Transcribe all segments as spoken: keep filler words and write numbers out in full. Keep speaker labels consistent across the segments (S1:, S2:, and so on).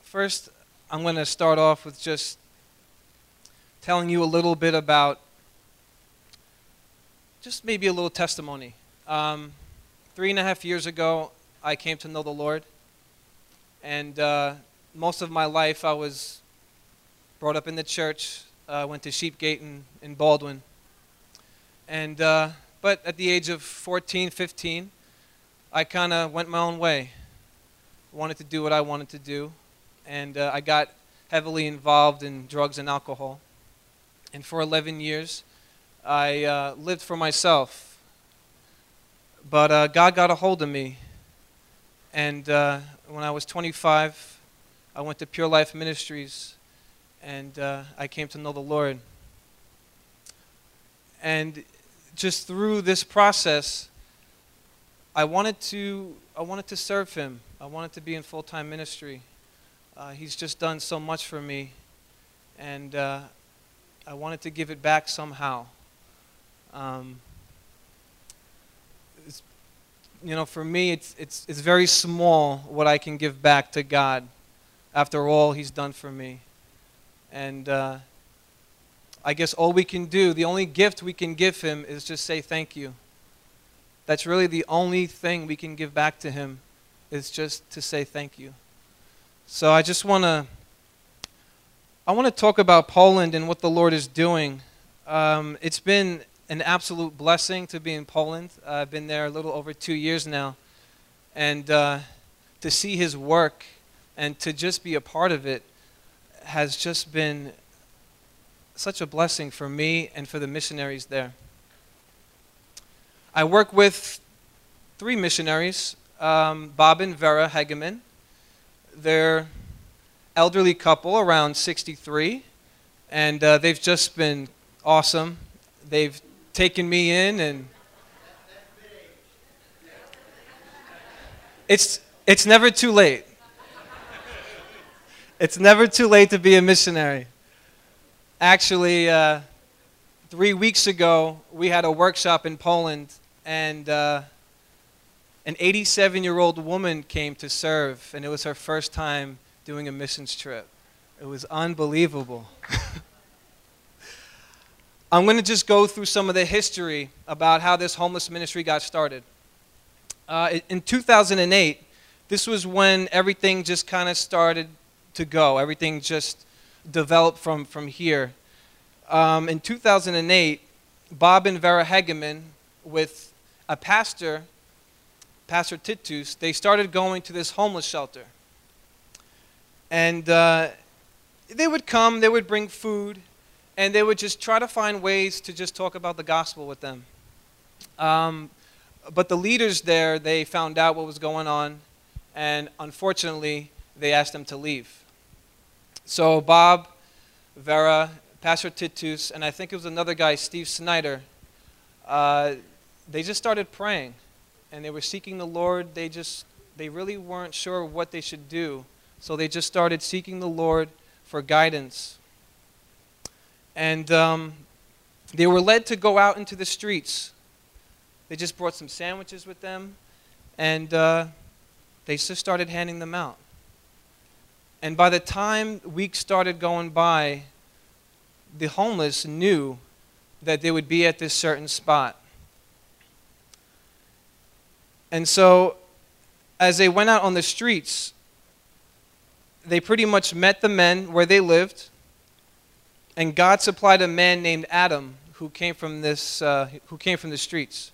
S1: First, I'm going to start off with just telling you a little bit about just maybe a little testimony. Um, three and a half years ago, I came to know the Lord, and uh, most of my life I was brought up in the church. I uh, went to Sheepgate in, in Baldwin, and uh, but at the age of fourteen, fifteen, I kind of went my own way. Wanted to do what I wanted to do, and uh, I got heavily involved in drugs and alcohol. And for eleven years, I uh, lived for myself. But uh, God got a hold of me, and uh, when I was twenty-five, I went to Pure Life Ministries, and uh, I came to know the Lord. And just through this process, I wanted to I wanted to serve Him. I wanted to be in full-time ministry. Uh, he's just done so much for me, and uh, I wanted to give it back somehow. Um, it's, you know, for me, it's it's it's very small what I can give back to God after all He's done for me, and uh, I guess all we can do, the only gift we can give Him, is just say thank you. That's really the only thing we can give back to Him, is just to say thank you. So I just want to, I want to talk about Poland and what the Lord is doing. Um, it's been an absolute blessing to be in Poland. Uh, I've been there a little over two years now. And uh, to see His work and to just be a part of it has just been such a blessing for me and for the missionaries there. I work with three missionaries, um, Bob and Vera Hegeman. They're elderly couple, around sixty-three, and uh, they've just been awesome. They've taken me in, and it's it's never too late. It's never too late to be a missionary. Actually, uh, three weeks ago, we had a workshop in Poland, and uh, an eighty-seven-year-old woman came to serve, and it was her first time doing a missions trip. It was unbelievable. I'm going to just go through some of the history about how this homeless ministry got started. Uh, in two thousand eight, this was when everything just kind of started to go. Everything just developed from, from here. Um, in two thousand eight, Bob and Vera Hegeman, with a pastor, Pastor Titus, they started going to this homeless shelter. And uh, they would come, they would bring food, and they would just try to find ways to just talk about the gospel with them. Um, but the leaders there, they found out what was going on, and unfortunately, they asked them to leave. So Bob, Vera, Pastor Titus, and I think it was another guy, Steve Snyder, uh, they just started praying. And they were seeking the Lord. They just, they really weren't sure what they should do. So they just started seeking the Lord for guidance. And um, they were led to go out into the streets. They just brought some sandwiches with them. And uh, they just started handing them out. And by the time weeks started going by, the homeless knew that they would be at this certain spot. And so, as they went out on the streets, they pretty much met the men where they lived, and God supplied a man named Adam who came from this, uh, who came from the streets.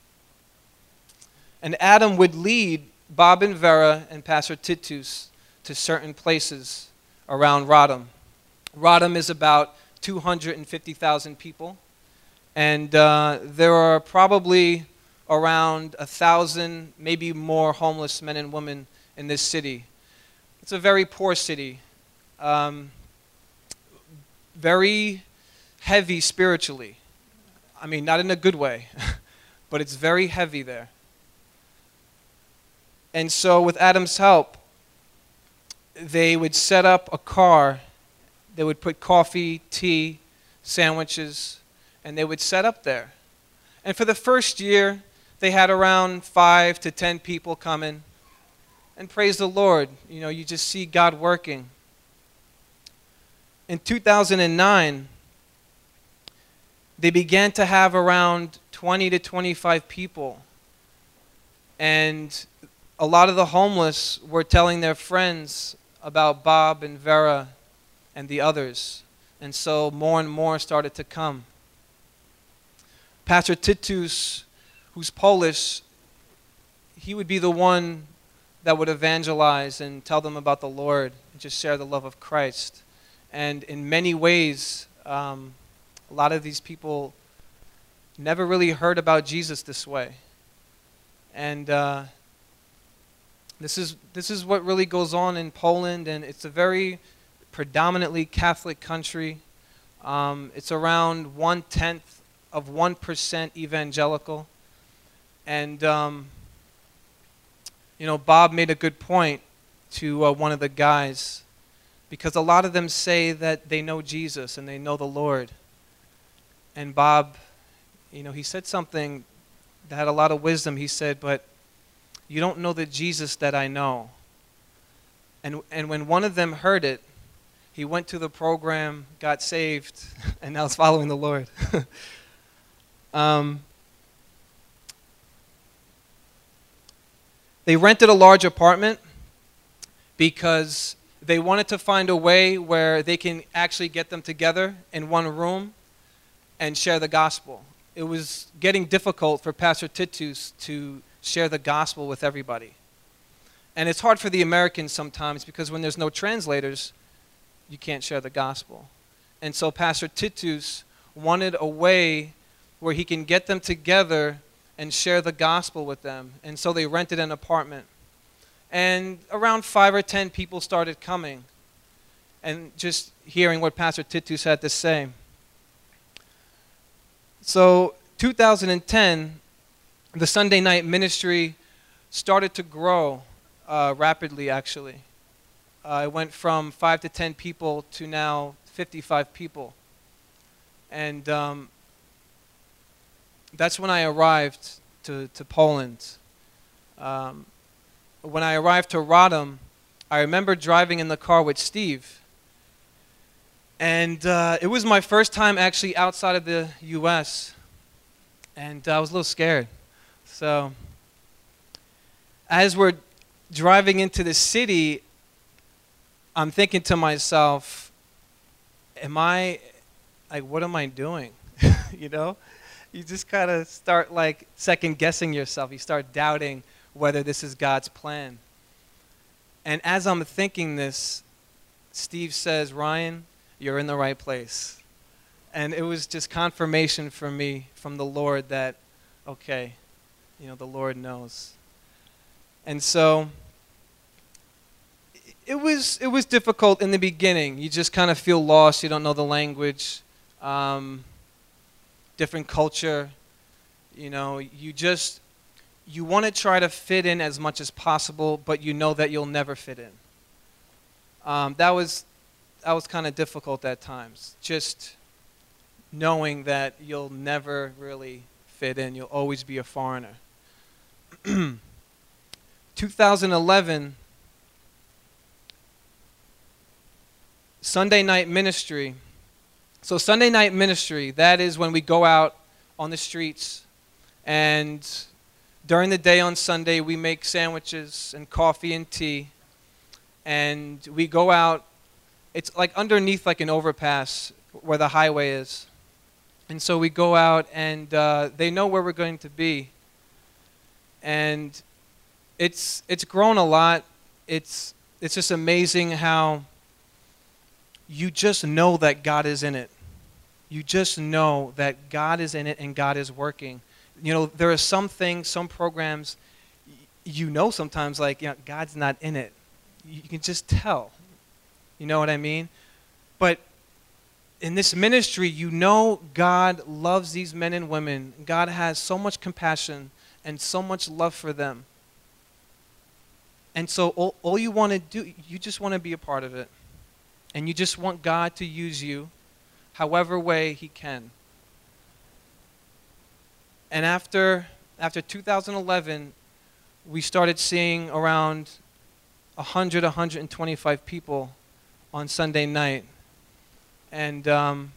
S1: And Adam would lead Bob and Vera and Pastor Titus to certain places around Rodham. Rodham is about two hundred fifty thousand people, and uh, there are probably around a thousand, maybe more, homeless men and women in this city. It's a very poor city, um, very heavy spiritually. I mean, not in a good way, but it's very heavy there. And so with Adam's help, they would set up a car. They would put coffee, tea, sandwiches, and they would set up there. And for the first year, they had around five to ten people coming. and praise the Lord. You know, you just see God working. In two thousand nine, they began to have around twenty to twenty-five people. And a lot of the homeless were telling their friends about Bob and Vera and the others. And so more and more started to come. Pastor Titus, who's Polish, he would be the one that would evangelize and tell them about the Lord and just share the love of Christ. And in many ways, um, a lot of these people never really heard about Jesus this way. And uh, this is this is what really goes on in Poland, and it's a very predominantly Catholic country. Um, it's around one-tenth of one percent evangelical. And, um, you know, Bob made a good point to uh, one of the guys, because a lot of them say that they know Jesus and they know the Lord. And Bob, you know, he said something that had a lot of wisdom. He said, but you don't know the Jesus that I know. And, and when one of them heard it, he went to the program, got saved, and now is following the Lord. um, they rented a large apartment because they wanted to find a way where they can actually get them together in one room and share the gospel. It was getting difficult for Pastor Titus to share the gospel with everybody. And it's hard for the Americans sometimes because when there's no translators, you can't share the gospel. And so Pastor Titus wanted a way where he can get them together and share the gospel with them. And so they rented an apartment. And around five or ten people started coming and just hearing what Pastor Titus had to say. So two thousand ten, the Sunday night ministry started to grow uh, rapidly, actually. Uh, it went from five to ten people to now fifty-five people. And um, that's when I arrived to, to Poland. Um, when I arrived to Radom, I remember driving in the car with Steve. And uh, it was my first time actually outside of the U S And uh, I was a little scared. So as we're driving into the city, I'm thinking to myself, am I, like, what am I doing? You know? You just kind of start, like, second-guessing yourself. You start doubting whether this is God's plan. And as I'm thinking this, Steve says, Ryan, you're in the right place. And it was just confirmation for me from the Lord that, okay, you know, the Lord knows. And so it was it was difficult in the beginning. You just kind of feel lost. You don't know the language, um, different culture. You know, you just, you want to try to fit in as much as possible, but you know that you'll never fit in. Um, that was that was kind of difficult at times. Just knowing that you'll never really fit in. You'll always be a foreigner. two thousand eleven, Sunday night ministry. So Sunday night ministry, that is when we go out on the streets, and during the day on Sunday we make sandwiches and coffee and tea, and we go out. It's like underneath like an overpass where the highway is. And so we go out, and uh, they know where we're going to be. And it's it's grown a lot. It's it's just amazing how you just know that God is in it. You just know that God is in it and God is working. You know, there are some things, some programs, you know sometimes like, you know, God's not in it. You can just tell. You know what I mean? But in this ministry, you know God loves these men and women. God has so much compassion and so much love for them. And so all, all you want to do, you just want to be a part of it. And you just want God to use you however way he can. And after, after two thousand eleven, we started seeing around one hundred, one hundred twenty-five people on Sunday night. And um,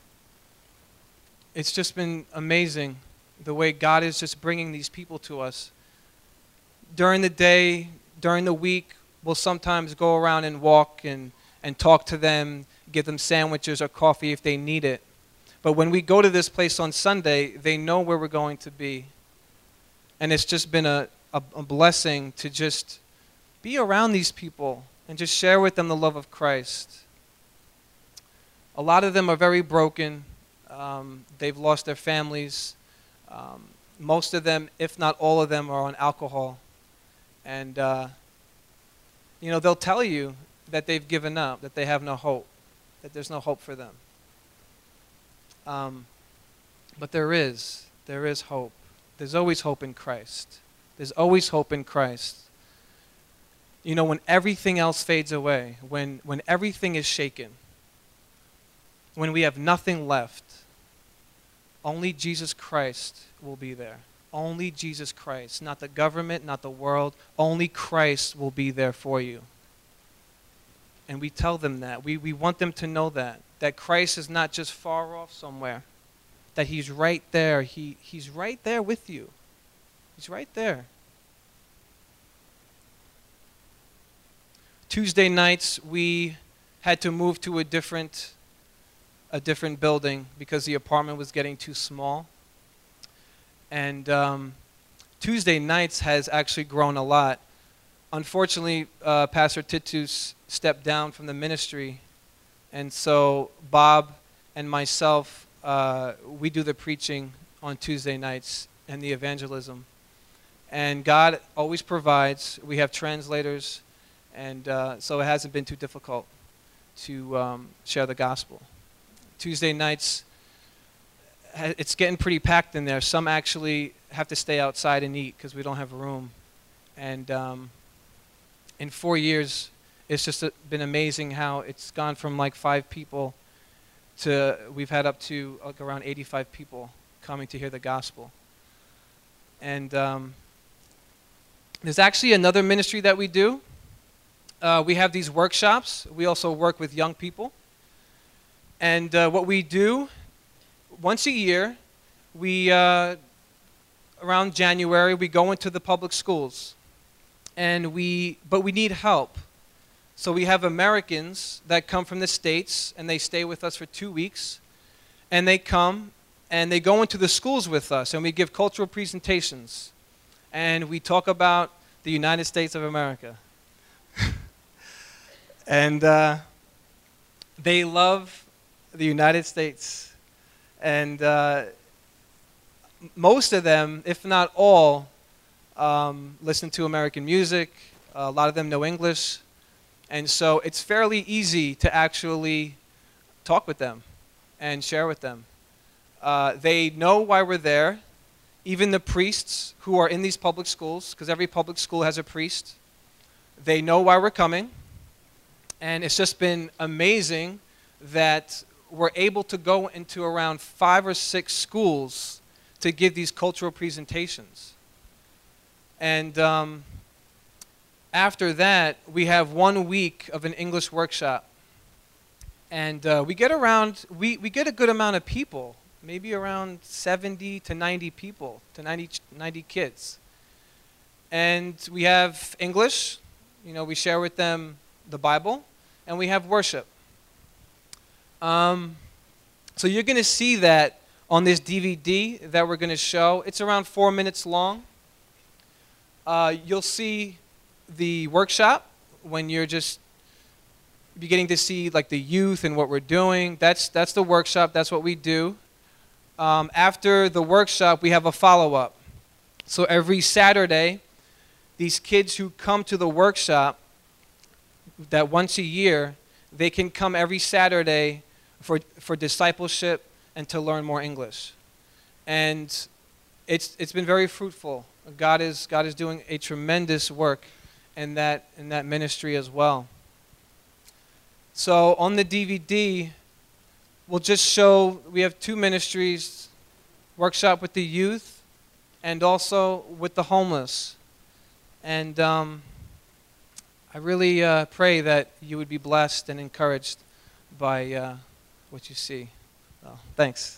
S1: it's just been amazing the way God is just bringing these people to us. During the day, during the week, we'll sometimes go around and walk and, and talk to them, give them sandwiches or coffee if they need it. But when we go to this place on Sunday, they know where we're going to be. And it's just been a, a, a blessing to just be around these people and just share with them the love of Christ. A lot of them are very broken. Um, they've lost their families. Um, most of them, if not all of them, are on alcohol. And, uh, you know, they'll tell you that they've given up, that they have no hope, that there's no hope for them. Um, but there is. There is hope. There's always hope in Christ. There's always hope in Christ. You know, when everything else fades away, when, when everything is shaken, when we have nothing left, only Jesus Christ will be there. Only Jesus Christ. Not the government, not the world. Only Christ will be there for you. And we tell them that. We, we want them to know that. That Christ is not just far off somewhere. That he's right there. He, he's right there with you. He's right there. Tuesday nights, we had to move to a different, a different building because the apartment was getting too small. And um, Tuesday nights has actually grown a lot. Unfortunately, uh, Pastor Titus stepped down from the ministry. And so Bob and myself, uh, we do the preaching on Tuesday nights and the evangelism. And God always provides. We have translators. And uh, so it hasn't been too difficult to um, share the gospel. Tuesday nights, it's getting pretty packed in there. Some actually have to stay outside and eat because we don't have room. And um, in four years, it's just been amazing how it's gone from like five people to we've had up to like around eighty-five people coming to hear the gospel. And um, there's actually another ministry that we do. Uh, we have these workshops. We also work with young people. And uh, what we do, once a year, we, uh, around January, we go into the public schools. And we, but we need help. So we have Americans that come from the States, and they stay with us for two weeks. And they come, and they go into the schools with us, and we give cultural presentations. And we talk about the United States of America. And uh, they love the United States. And uh, most of them, if not all, um, listen to American music. A lot of them know English. And so it's fairly easy to actually talk with them and share with them. Uh, they know why we're there. Even the priests who are in these public schools, because every public school has a priest, they know why we're coming. And it's just been amazing that we're able to go into around five or six schools to give these cultural presentations. And um, after that, we have one week of an English workshop. And uh, we get around, we, we get a good amount of people, maybe around seventy to ninety people, to ninety, ninety kids. And we have English, you know, we share with them the Bible, and we have worship. Um, so you're going to see that on this D V D that we're going to show. It's around four minutes long. Uh, you'll see the workshop when you're just beginning to see like the youth and what we're doing. That's, that's the workshop. That's what we do. Um, after the workshop, we have a follow-up. So every Saturday, these kids who come to the workshop, that once a year, they can come every Saturday for, for discipleship and to learn more English. And it's, it's been very fruitful. God is, God is doing a tremendous work in that, in that ministry as well. So on the D V D, we'll just show, we have two ministries, workshop with the youth and also with the homeless. And um, I really uh, pray that you would be blessed and encouraged by uh, what you see. Well, thanks.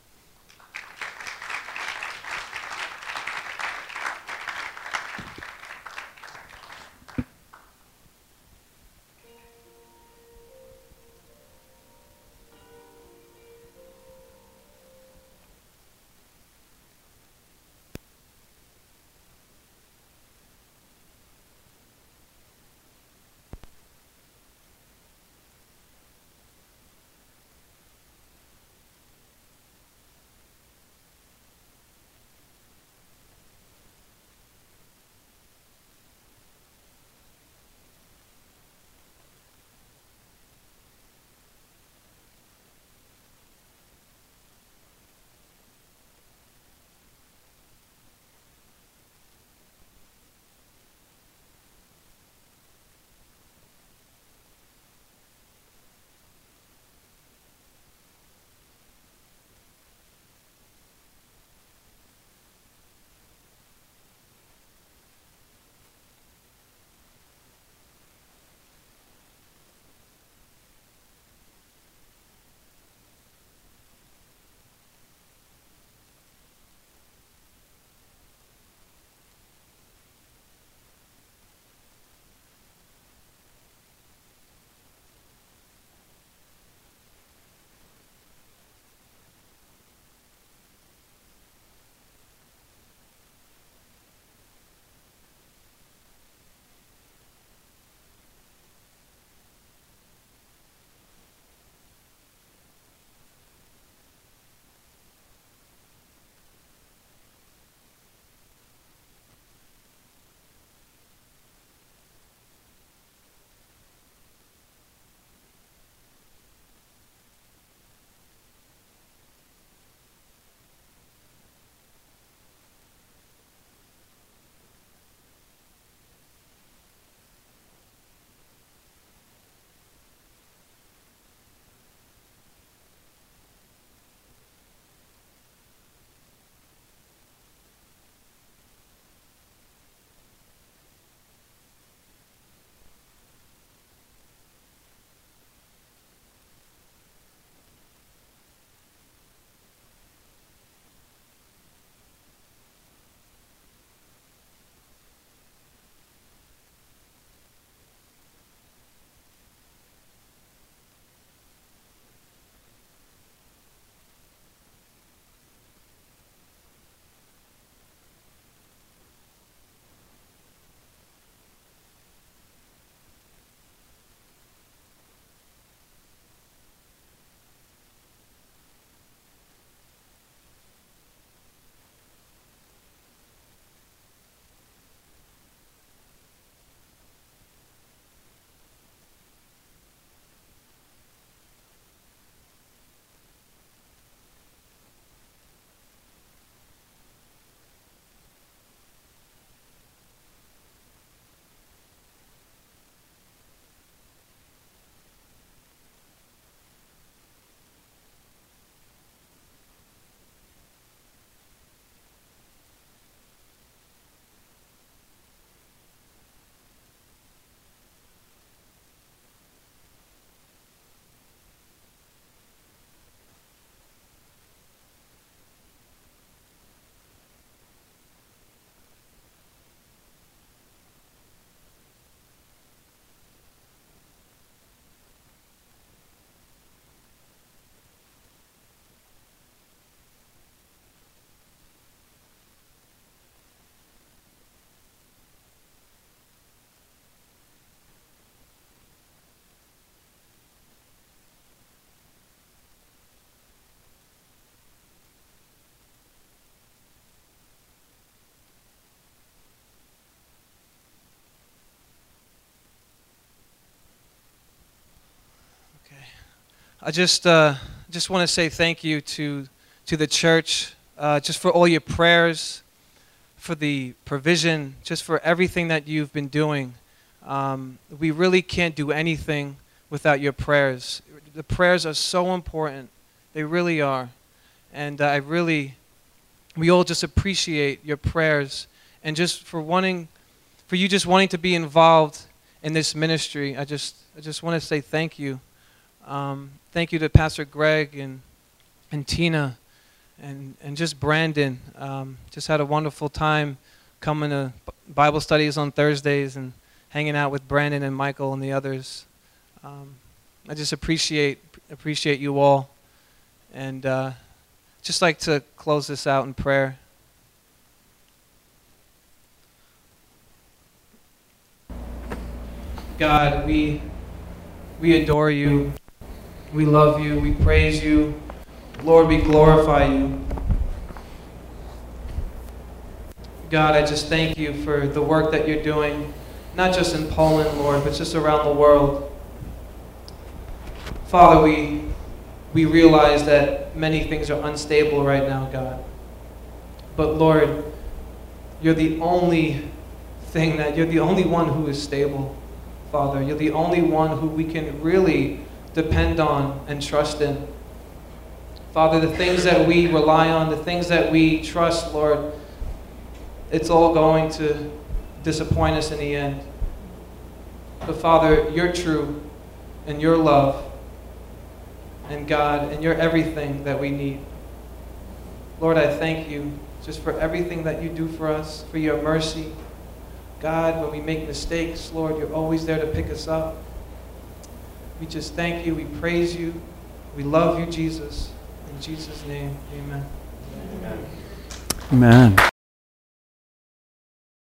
S1: I just uh, just want to say thank you to to the church, uh, just for all your prayers, for the provision, just for everything that you've been doing. Um, we really can't do anything without your prayers. The prayers are so important. They really are. And uh, I really, we all just appreciate your prayers and just for wanting, for you just wanting to be involved in this ministry. I just I just want to say thank you. Um, thank you to Pastor Greg and and Tina and and just Brandon. Um, just had a wonderful time coming to Bible studies on Thursdays and hanging out with Brandon and Michael and the others. Um, I just appreciate appreciate you all, and uh, just like to close this out in prayer. God, we we adore you. We love you. We praise you. Lord, we glorify you. God, I just thank you for the work that you're doing, not just in Poland, Lord, but just around the world. Father, we we realize that many things are unstable right now, God. But Lord, you're the only thing that, you're the only one who is stable, Father. You're the only one who we can really depend on and trust in. Father, the things that we rely on, the things that we trust, Lord, it's all going to disappoint us in the end. But Father, you're true, and you're love, and God, and you're everything that we need. Lord, I thank you just for everything that you do for us, for your mercy. God, when we make mistakes, Lord, you're always there to pick us up. We just thank you, we praise you, we love you, Jesus. In Jesus' name, amen.
S2: Amen.